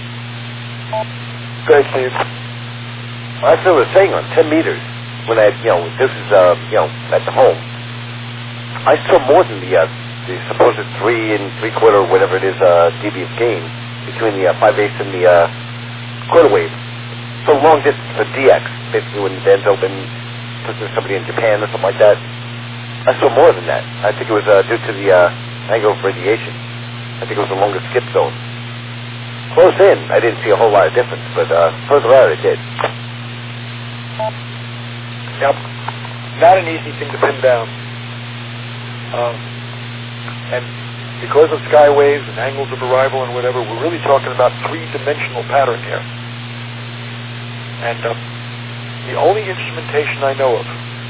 Go ahead, Steve. Well, that's what I was saying, on 10 meters, when this is, at the home, I saw more than the supposed 3 3/4, whatever it is, dB of gain between the 5/8 and the quarter wave. So long distance, the DX, basically when the band's open, there's somebody in Japan or something like that. I saw more than that. I think it was due to the angle of radiation. I think it was a longer skip zone. Close in, I didn't see a whole lot of difference, but further out, it did. Yep. Not an easy thing to pin down. And because of skywaves and angles of arrival and whatever, we're really talking about 3-dimensional pattern here. And the only instrumentation I know of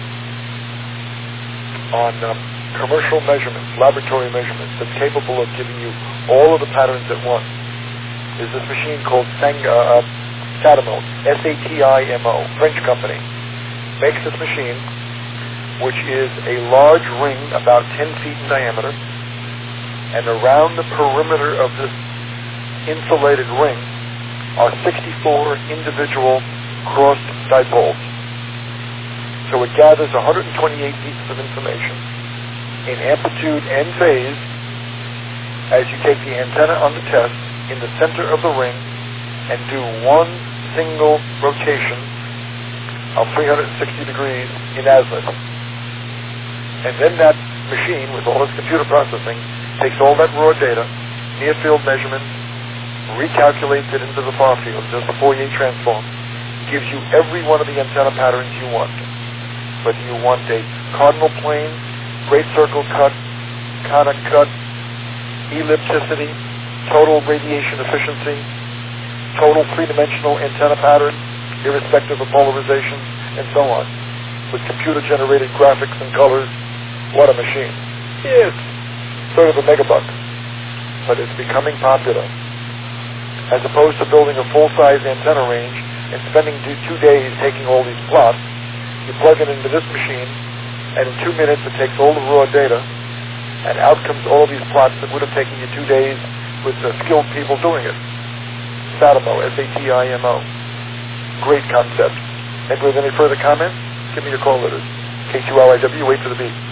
on commercial measurements, laboratory measurements, that's capable of giving you all of the patterns at once is this machine called Satimo, S-A-T-I-M-O, French company. Makes this machine, which is a large ring about 10 feet in diameter, and around the perimeter of this insulated ring are 64 individual crossed dipoles. So it gathers 128 pieces of information in amplitude and phase as you take the antenna on the test in the center of the ring and do one single rotation of 360 degrees in azimuth. And then that machine, with all its computer processing, takes all that raw data, near field measurements, recalculates it into the far field, does the Fourier transform, gives you every one of the antenna patterns you want. Whether you want a cardinal plane, great circle cut, conic cut, ellipticity, total radiation efficiency, total three-dimensional antenna pattern, irrespective of polarization, and so on, with computer-generated graphics and colors. What a machine. It's sort of a megabuck, but it's becoming popular. As opposed to building a full-size antenna range and spending 2 days taking all these plots, you plug it into this machine, and in 2 minutes it takes all the raw data, and out comes all of these plots that would have taken you 2 days with skilled people doing it. SATIMO, S-A-T-I-M-O. Great concept. And with any further comments, give me your call letters. K2LIW, wait for the beep.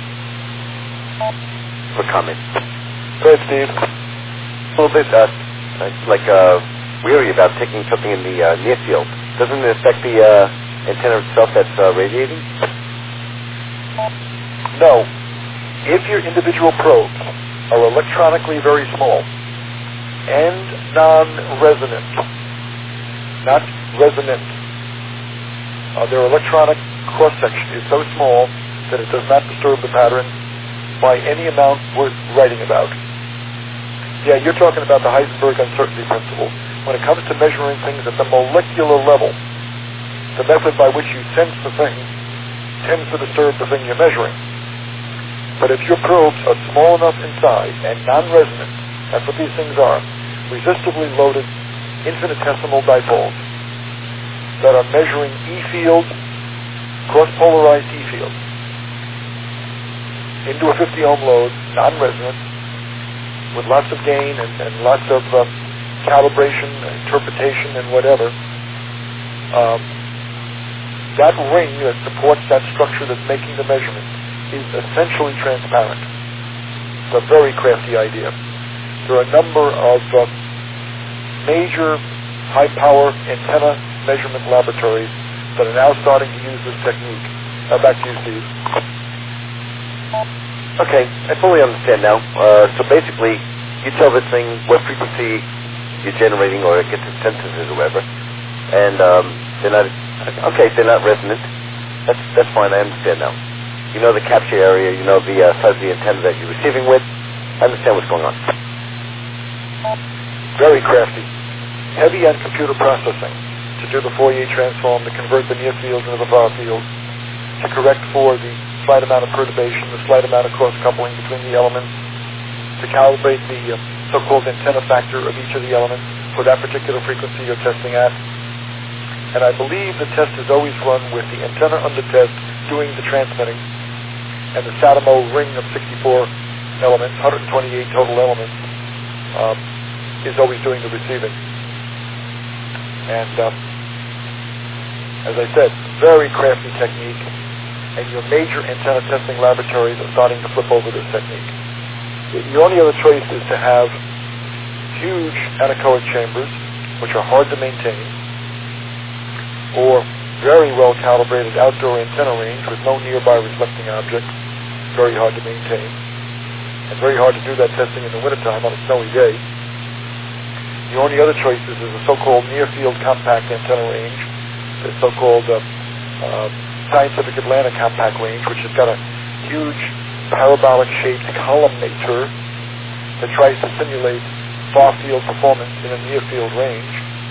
For comment. Go ahead, Steve. A little bit, weary about taking something in the near field. Doesn't it affect the antenna itself that's radiating? No. If your individual probes are electronically very small and non-resonant, not resonant, their electronic cross-section is so small that it does not disturb the pattern by any amount worth writing about. Yeah, you're talking about the Heisenberg uncertainty principle. When it comes to measuring things at the molecular level, the method by which you sense the thing tends to disturb the thing you're measuring. But if your probes are small enough in size and non-resonant, that's what these things are, resistively loaded infinitesimal dipoles that are measuring E-fields, cross-polarized E-fields, into a 50-ohm load, non-resonant, with lots of gain and lots of calibration, interpretation, and whatever, that ring that supports that structure that's making the measurement is essentially transparent. It's a very crafty idea. There are a number of major high-power antenna measurement laboratories that are now starting to use this technique. Back to you, Steve. Okay, I fully understand now. So basically, you tell this thing what frequency you're generating, or it gets its sensors or whatever, and they're not resonant. That's fine. I understand now. You know the capture area. You know the size of the antenna that you're receiving with. I understand what's going on. Very crafty. Heavy on computer processing to do the Fourier transform, to convert the near field into the far field, to correct for the slight amount of perturbation, the slight amount of cross-coupling between the elements, to calibrate the so-called antenna factor of each of the elements for that particular frequency you're testing at. And I believe the test is always run with the antenna under test doing the transmitting, and the SATIMO ring of 64 elements, 128 total elements, is always doing the receiving. And as I said, very crafty technique, and your major antenna testing laboratories are starting to flip over this technique. The only other choice is to have huge anechoic chambers, which are hard to maintain, or very well calibrated outdoor antenna range with no nearby reflecting objects, very hard to maintain, and very hard to do that testing in the wintertime on a snowy day. The only other choices is a so-called near-field compact antenna range, the so-called Scientific Atlanta compact range, which has got a huge parabolic-shaped columnator that tries to simulate far-field performance in a near-field range,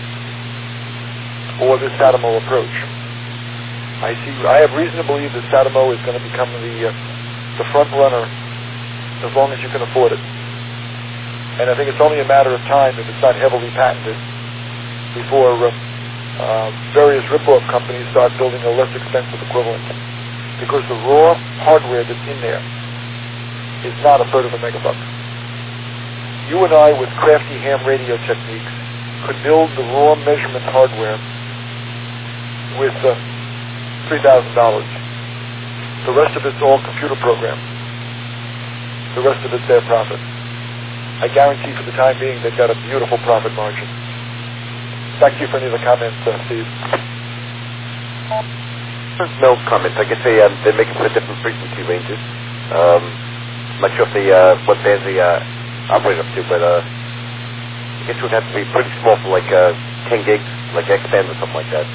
or this SATIMO approach. I have reason to believe that SATIMO is going to become the front runner as long as you can afford it. And I think it's only a matter of time, if it's not heavily patented, before various rip-off companies start building a less expensive equivalent. Because the raw hardware that's in there is not a third of a megabuck. You and I, with crafty ham radio techniques, could build the raw measurement hardware with $3,000. The rest of it's all computer programmed. The rest of it's their profit. I guarantee for the time being they've got a beautiful profit margin. Back to you for any other comments, Steve. No comments. I guess they make it for different frequency ranges. I'm not sure if what bands they operate up to, but guess it would have to be pretty small for like 10 gigs, like X-band or something like that.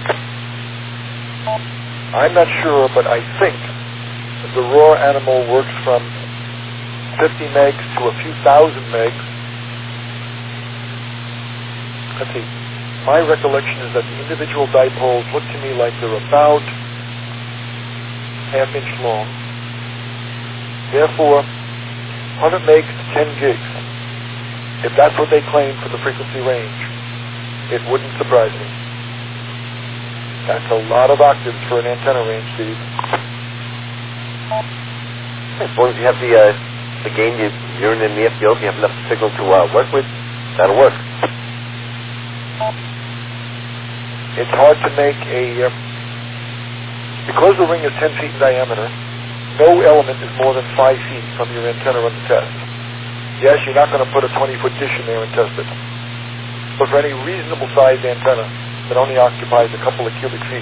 I'm not sure, but I think the raw animal works from 50 megs to a few thousand megs. Let's see. My recollection is that the individual dipoles look to me like they're about half-inch long. Therefore, 100 megs to 10 gigs. If that's what they claim for the frequency range, it wouldn't surprise me. That's a lot of octaves for an antenna range, Steve. As long as you have the gain you're in the near field, you have enough signal to work with, that'll work. It's hard to make because the ring is 10 feet in diameter, no element is more than 5 feet from your antenna under test. Yes, you're not going to put a 20-foot dish in there and test it. But for any reasonable sized antenna that only occupies a couple of cubic feet,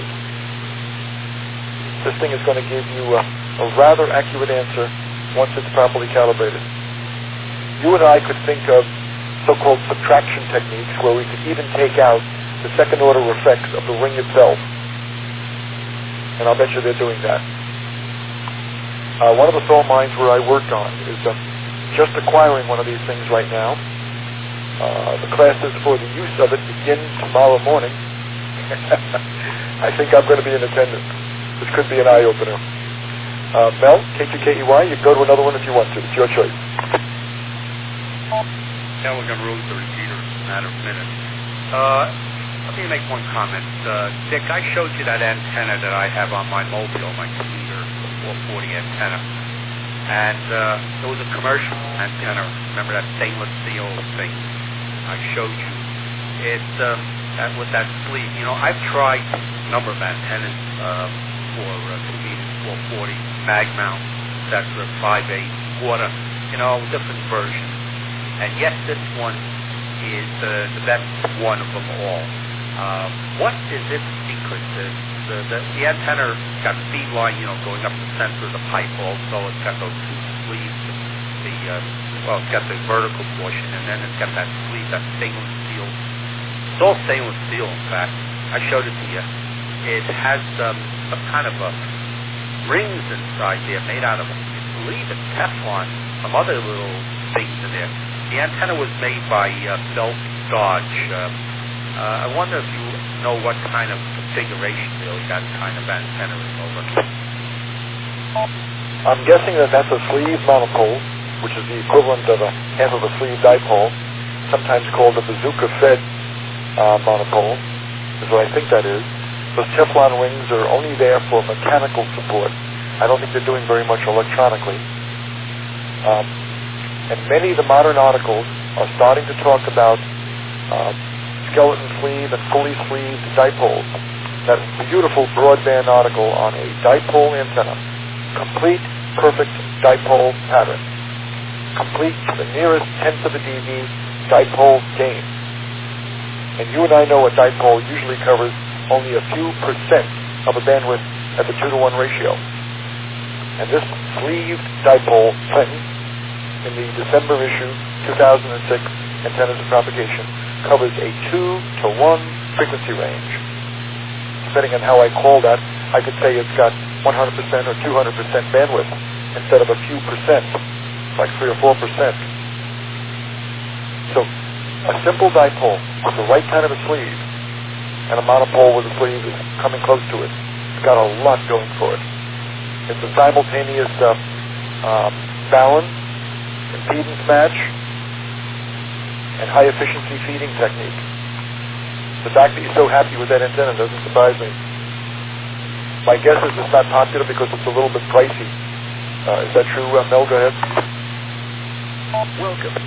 this thing is going to give you a rather accurate answer once it's properly calibrated. You and I could think of so-called subtraction techniques where we could even take out the second-order effects of the ring itself. And I'll bet you they're doing that. One of the salt mines where I worked on is just acquiring one of these things right now. The classes for the use of it begin tomorrow morning. I think I'm going to be in attendance. This could be an eye-opener. Mel, K2KEY, you can go to another one if you want to. It's your choice. Yeah, we're going to roll the repeater in a matter of minutes. Let me make one comment. Dick, I showed you that antenna that I have on my mobile, my commuter, the 440 antenna. And it was a commercial antenna. Remember that stainless steel thing I showed you? That with that sleeve. You know, I've tried a number of antennas for 2 meters, 440, mag mount, etc., 5/8, quarter, different versions. And yet this one is the best one of them all. What is its secret? The antenna got a feed line, going up the center of the pipe also. It's got those two sleeves. It's got the vertical portion, and then it's got that sleeve, that stainless steel. It's all stainless steel, in fact. I showed it to you. It has some kind of rings inside there made out of, I believe it's Teflon, some other little things in there. The antenna was made by Belt Dodge. I wonder if you know what kind of configuration really that kind of antenna is over. I'm guessing that's a sleeve monopole, which is the equivalent of a half of a sleeve dipole, sometimes called a bazooka-fed monopole, is what I think that is. Those Teflon rings are only there for mechanical support. I don't think they're doing very much electronically. And many of the modern articles are starting to talk about skeleton sleeve and fully sleeved dipoles. That beautiful broadband article on a dipole antenna. Complete, perfect dipole pattern. Complete to the nearest tenth of a dB dipole gain. And you and I know a dipole usually covers only a few percent of a bandwidth at the 2-to-1 ratio. And this sleeved dipole, Clinton, in the December issue, 2006, Antennas of Propagation, covers a 2-to-1 frequency range. Depending on how I call that, I could say it's got 100% or 200% bandwidth instead of a few percent, like 3 or 4%. So a simple dipole with the right kind of a sleeve and a monopole with a sleeve is coming close to it. It's got a lot going for it. It's a simultaneous balance, impedance match, and high efficiency feeding technique. The fact that you're so happy with that antenna doesn't surprise me. My guess is it's not popular because it's a little bit pricey. Is that true, Mel? Go ahead. Welcome.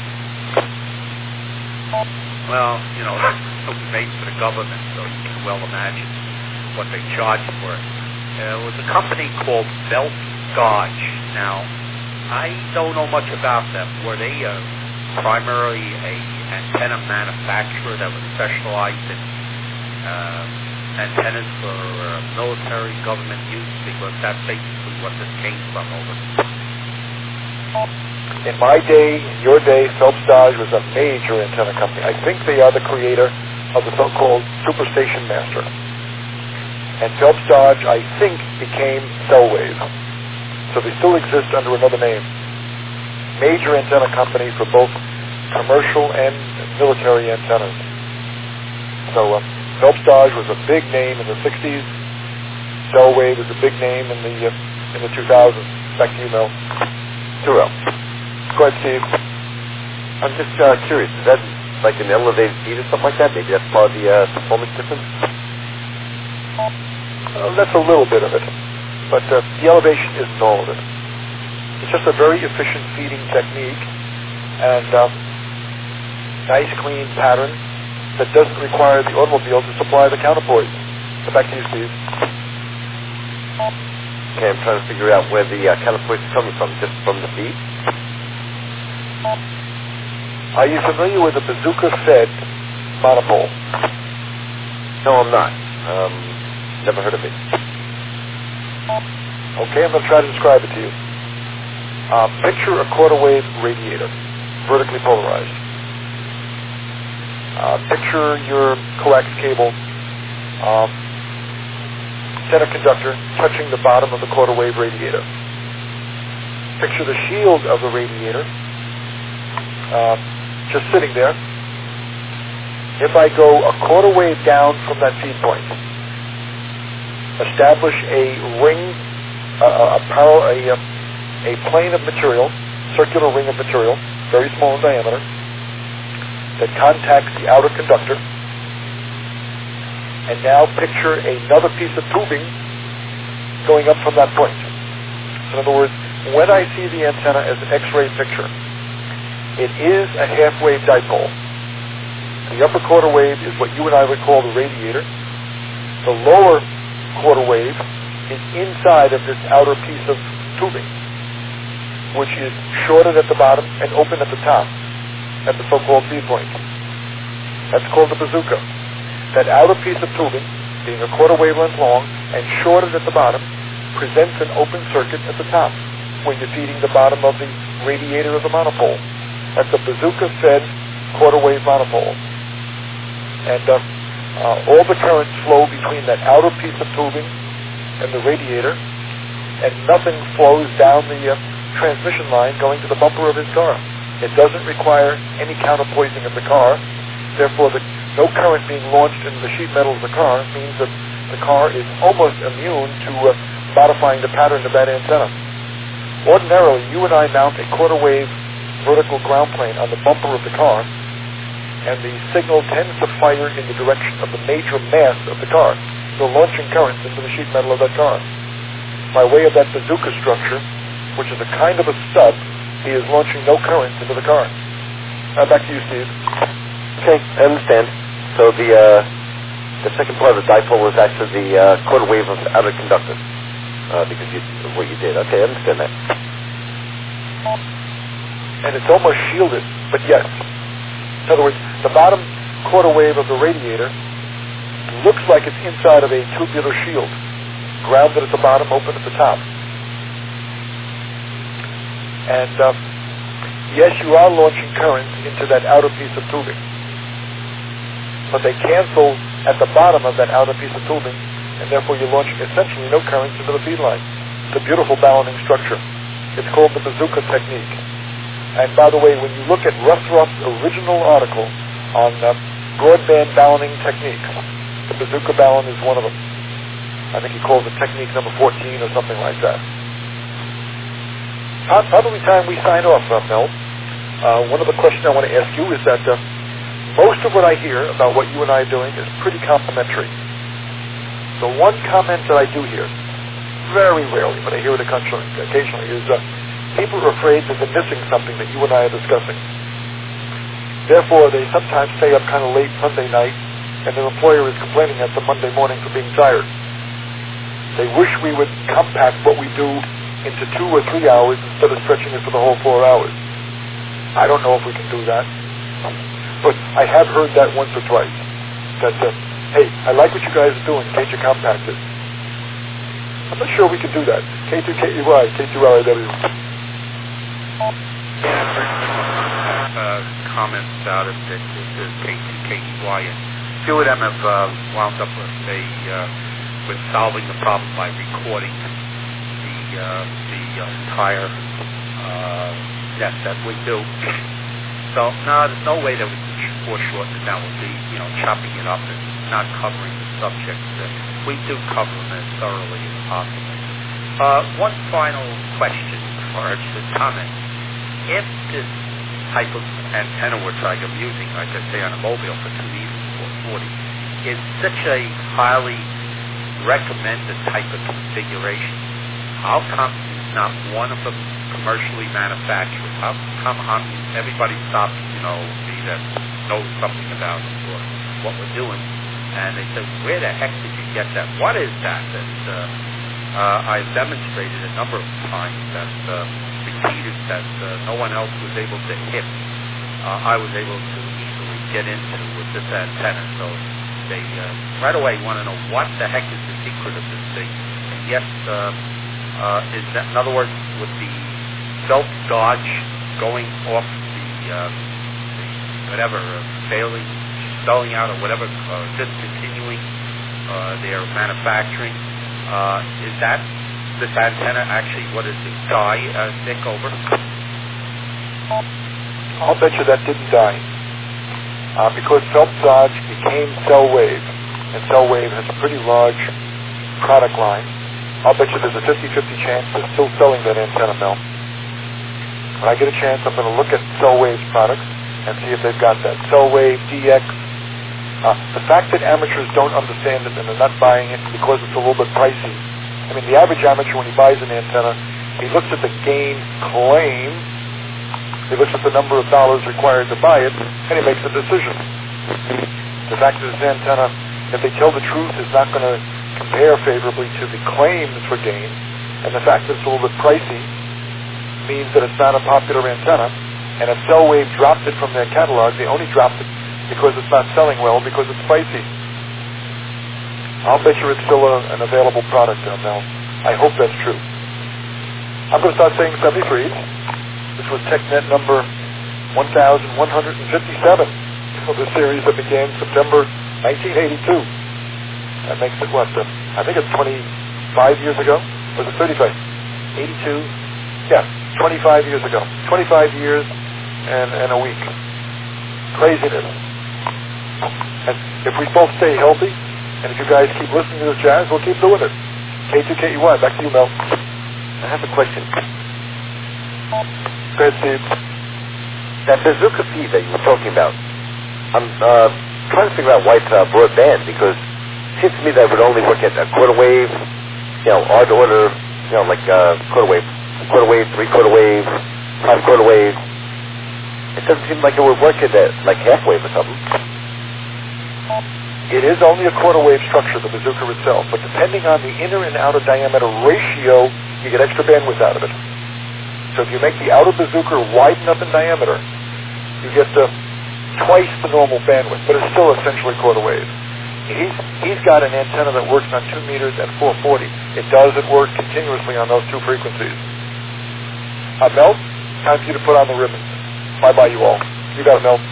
Well, that's made for the government, so you can well imagine what they charge for it. It was a company called Belt Dodge. Now, I don't know much about them. Were they primarily a antenna manufacturer that was specialized in antennas for military government use? Because that's basically what this came from over. In my day, in your day, Phelps Dodge was a major antenna company. I think they are the creator of the so-called Superstation Master. And Phelps Dodge, I think, became Cellwave. So they still exist under another name. Major antenna company for both commercial and military antennas. So Phelps Dodge was a big name in the 60s. Cellwave was a big name in the 2000s. Back to you, Mel. Too well. Go ahead, Steve. I'm just curious. Is that like an elevated feed or something like that? Maybe that's part of the performance difference? That's a little bit of it. But the elevation isn't all of it. It's just a very efficient feeding technique and nice, clean pattern that doesn't require the automobile to supply the counterpoise. So back to you, Steve. Okay, I'm trying to figure out where the counterpoise is coming from. Just from the feed? Are you familiar with the bazooka-fed monopole? No, I'm not. Never heard of it. Okay, I'm going to try to describe it to you. Picture a quarter-wave radiator, vertically polarized. Picture your coax cable, center conductor touching the bottom of the quarter-wave radiator. Picture the shield of the radiator just sitting there. If I go a quarter wave down from that feed point, establish a ring, a plane of material, circular ring of material, very small in diameter, that contacts the outer conductor, and now picture another piece of tubing going up from that point. So in other words, when I see the antenna as an X-ray picture, it is a half-wave dipole. The upper quarter wave is what you and I would call the radiator. The lower quarter wave is inside of this outer piece of tubing, which is shorted at the bottom and open at the top, at the so-called feed point. That's called the bazooka. That outer piece of tubing, being a quarter wavelength long and shorted at the bottom, presents an open circuit at the top when you're feeding the bottom of the radiator of the monopole. That's a bazooka-fed quarter wave monopole. And all the currents flow between that outer piece of tubing and the radiator, and nothing flows down the transmission line going to the bumper of his car. It doesn't require any counterpoising of the car. Therefore, no current being launched into the sheet metal of the car means that the car is almost immune to modifying the pattern of that antenna. Ordinarily, you and I mount a quarter wave vertical ground plane on the bumper of the car, and the signal tends to fire in the direction of the major mass of the car. So launching currents into the sheet metal of that car. By way of that bazooka structure, which is a kind of a stub, he is launching no currents into the car. Back to you, Steve. Okay, I understand. So the second part of the dipole was actually the quarter wave of the outer conductor, because of what you did. Okay, I understand that. And it's almost shielded, but yes. In other words, the bottom quarter wave of the radiator looks like it's inside of a tubular shield, grounded at the bottom, open at the top. And yes, you are launching currents into that outer piece of tubing, but they cancel at the bottom of that outer piece of tubing, and therefore you're launching essentially no currents into the feed line. It's a beautiful balloning structure. It's called the bazooka technique. And by the way, when you look at Ruthroff's original article on broadband balloning techniques, the bazooka ballon is one of them. I think he calls it technique number 14 or something like that. Probably time we sign off, Mel. One of the questions I want to ask you is that most of what I hear about what you and I are doing is pretty complimentary. The one comment that I do hear, very rarely, but I hear it occasionally, is people are afraid that they're missing something that you and I are discussing. Therefore, they sometimes stay up kind of late Sunday night, and their employer is complaining at them Monday morning for being tired. They wish we would compact what we do into 2 or 3 hours instead of stretching it for the whole 4 hours. I don't know if we can do that, but I have heard that once or twice. That, hey, I like what you guys are doing. Can't you compact it? I'm not sure we can do that. K2KEY, K2LIW. comments about it. That this is K2KEY, and a few of them have wound up with solving the problem by recording the entire net that we do. So no, there's no way that we can foreshorten it down. We'll be, chopping it up and not covering the subjects. We do cover them as thoroughly as possible. One final question or just comment. If this type of antenna which I'm using, like I say on a mobile for 2 meters, 440, is such a highly recommended type of configuration, how come not one of them commercially manufactured? How come everybody stops, me that knows something about it or what we're doing, and they say, where the heck did you get that? What is that? I've demonstrated a number of times that repeated that no one else was able to hit. I was able to easily get into with this antenna. So they right away want to know what the heck is the secret of this thing. And yes, is that, in other words, with the Phelps Dodge going off the whatever, selling out or whatever, discontinuing their manufacturing, is that this antenna actually, what is it, die, Nick, over? I'll bet you that didn't die. Because Phelps Dodge became Cellwave, and Cellwave has a pretty large product line, I'll bet you there's a 50-50 chance they're still selling that antenna, Mel. When I get a chance, I'm going to look at Cellwave's products and see if they've got that. Cellwave, DX. The fact that amateurs don't understand it and they're not buying it because it's a little bit pricey. I mean, the average amateur, when he buys an antenna, he looks at the gain claim, he looks at the number of dollars required to buy it, and he makes a decision. The fact that this antenna, if they tell the truth, is not going to compare favorably to the claims for gain, and the fact that it's a little bit pricey means that it's not a popular antenna, and if Cellwave dropped it from their catalog, they only dropped it because it's not selling well, because it's pricey. I'll bet you it's still an available product, Mel. I hope that's true. I'm going to start saying 73s. This was TechNet number 1157 of the series that began September 1982. That makes it what? I think it's 25 years ago. Was it 35? 82? Yeah, 25 years ago. 25 years and a week. Craziness. And if we both stay healthy, and if you guys keep listening to this jazz, we'll keep doing it. K2KEY, back to you, Mel. I have a question. Go ahead, Steve. That bazooka feed that you were talking about, I'm trying to figure out why it's broadband, because it seems to me that it would only work at a quarter wave, odd order, like quarter wave, 3/4 wave, 5/4 wave. It doesn't seem like it would work at like half wave or something. It is only a quarter wave structure, the bazooka itself, but depending on the inner and outer diameter ratio, you get extra bandwidth out of it. So if you make the outer bazooka widen up in diameter, you get twice the normal bandwidth, but it's still essentially quarter wave. He's got an antenna that works on 2 meters at 440. It doesn't work continuously on those two frequencies. Mel, time for you to put on the ribbons. Bye-bye, you all. You got it, Mel.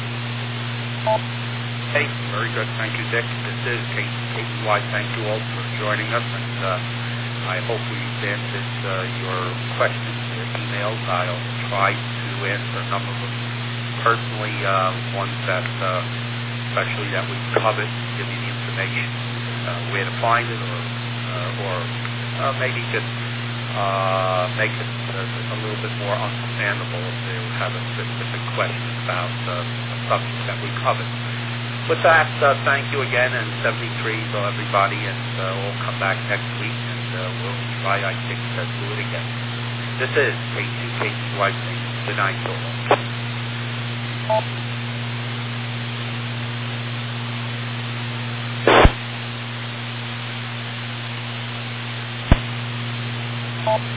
Hey, very good. Thank you, Dick. This is K2KEY. Thank you all for joining us, and I hope we've answered your questions, your emails. I'll try to answer a number of them personally, ones that, especially that we've covered, give you the information, where to find it, or maybe just make it a little bit more understandable if they have a specific question about the subject that we covered. With that, thank you again, and 73 to everybody, and we'll come back next week, and we'll try, I think, to do it again. This is K2KEY. Good night to all.